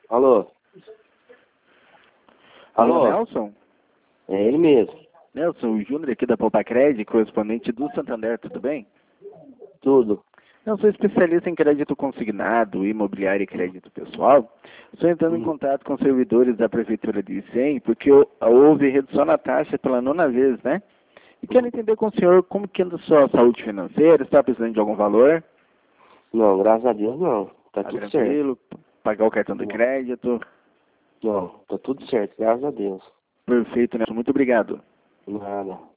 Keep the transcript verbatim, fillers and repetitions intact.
Alô? Alô, Alô? Nelson? É ele mesmo. Nelson, o Júnior aqui da Popacred, correspondente do Santander, tudo bem? Tudo. Eu sou especialista em crédito consignado, imobiliário e crédito pessoal. Estou entrando em Hum. contato com servidores da Prefeitura de Icém, porque houve redução na taxa pela nona vez, né? E quero entender com o senhor como que anda a sua saúde financeira, está precisando de algum valor? Não, graças a Deus não. Tá Tá tudo certo. tranquilo? Pagar o cartão de Não. crédito? Não, tá tudo certo, graças a Deus. Perfeito, Nelson. Muito obrigado. Nada.